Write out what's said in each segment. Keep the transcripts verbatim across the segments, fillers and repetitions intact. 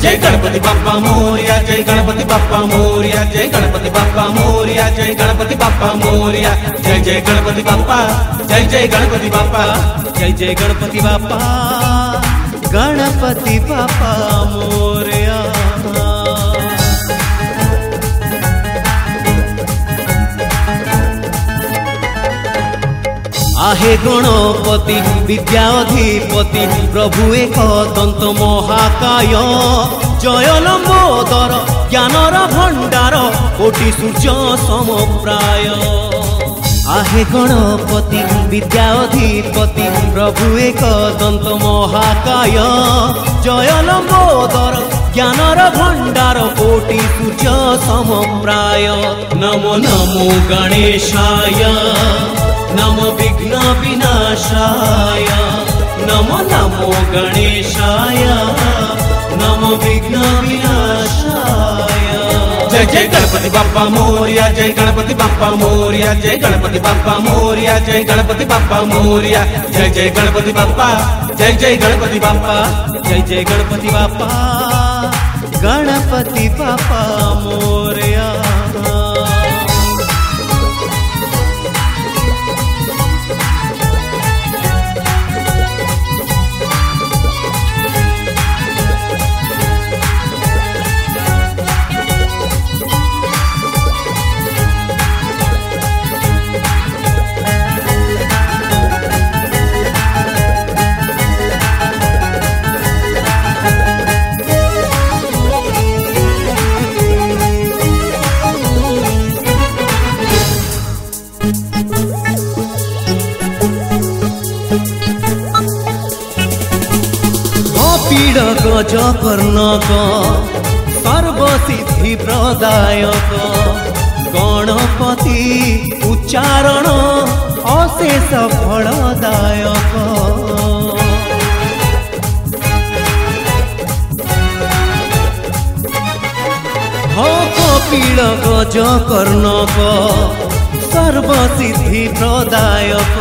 जय गणपति बाप्पा मोरया, जय गणपति बाप्पा मोरया, जय गणपति बाप्पा मोरया, जय गणपति बाप्पा मोरया, जय जय गणपति बाप्पा, जय जय गणपति बाप्पा, जय जय गणपति बाप्पा, गणपति बाप्पा मोरया। आहे गणपति विद्या अधिपति प्रभु एक दंत महाकाय, जय लंबोदर ज्ञानर भंडार कोटि सूर्य समप्राय। आहे गणपति विद्या अधिपति प्रभु एक दंत महाकाय, जय लंबोदर ज्ञानर भंडार कोटि सूर्य समप्राय। नमो नमो गणेशाय, नमो विघ्न विनाशाय, नमो नमो गणेशाय, नमो विघ्न विनाशाय। जय जय गणपति बाप्पा मोरया, जय गणपति बाप्पा मोरया, जय गणपति बाप्पा मोरया, जय गणपति बाप्पा मोरया, जय जय गणपति बाप्पा, जय जय गणपति बाप्पा, जय जय गणपति बाप्पा, गणपति बाप्पा मोरया। पीड़ गज कर्णक सर्वसिद्धि प्रदायक, गणपति उच्चारण अशेष फलदायक। हो कपिल गज कर्णक सर्वसिद्धि प्रदायक,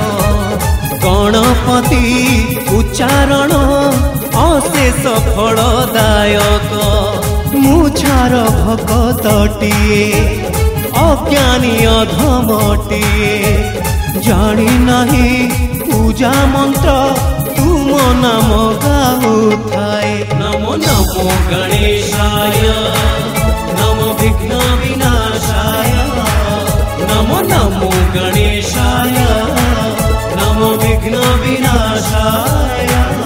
गणपति उच्चारण अशेष फलदायक। मुछार भक्तटिए अज्ञानी अधमटिए, जानी नहीं पूजा मंत्र तुम नाम गाउथाए। नमो नमो गणेशाय, नमो विघ्न विनाशाय, नमो नमो गणेशाय, नमो विघ्न विनाशाय।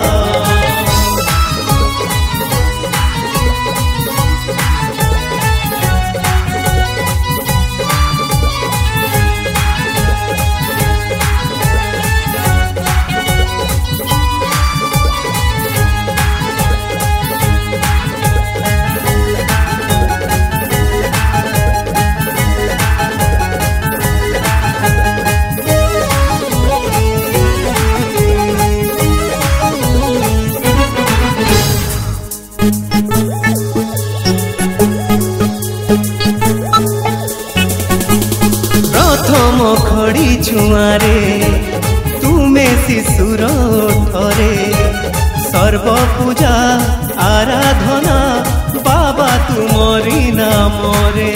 प्रथम खड़ी छुआरे तुमे शिशुर ओठरे, सर्व पूजा आराधना बाबा तुमरी नामरे।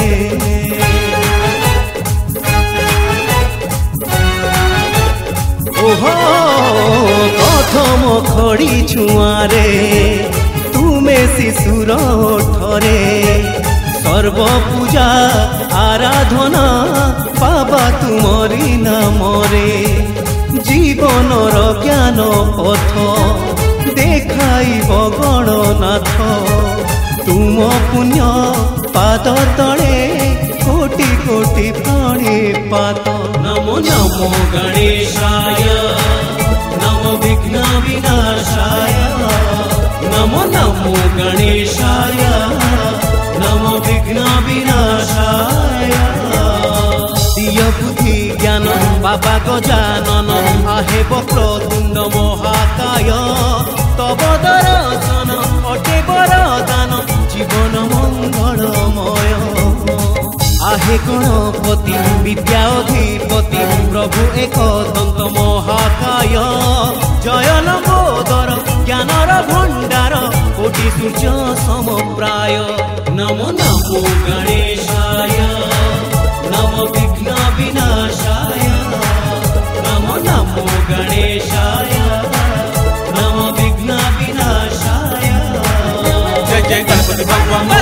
ओहो प्रथम खड़ी छुआरे तुमे शिशुर ओठरे, सर्व पूजा आराधना बाबा तुमरी नामरे। जीवनर ज्ञान पथ देखाइब गणनाथ, तुम पुण्य पाद तले कोटि कोटि प्रणिपात। नमो नमो गणेशाय, नमो विघ्न विनाशाय, नमो नमो गणेशाय, नमो विघ्न विनाशाय। दिय बुद्धि ज्ञान बाबा गजानन, आहे वक्रतुंड महाकाय, तब दर्शन अटे वरदान जीवन मंगलमय। आहे गणपति विद्या अधिपति प्रभु एक दंत महाकाय, जय लंबोदर ज्ञानर भंडार कोटि सूर्य समप्राय नमो नमो गणेशाय नमो विघ्न विनाशाय नमो नमो गणेशाय नमो विघ्न विनाशाय जय जय गणपति बप्पा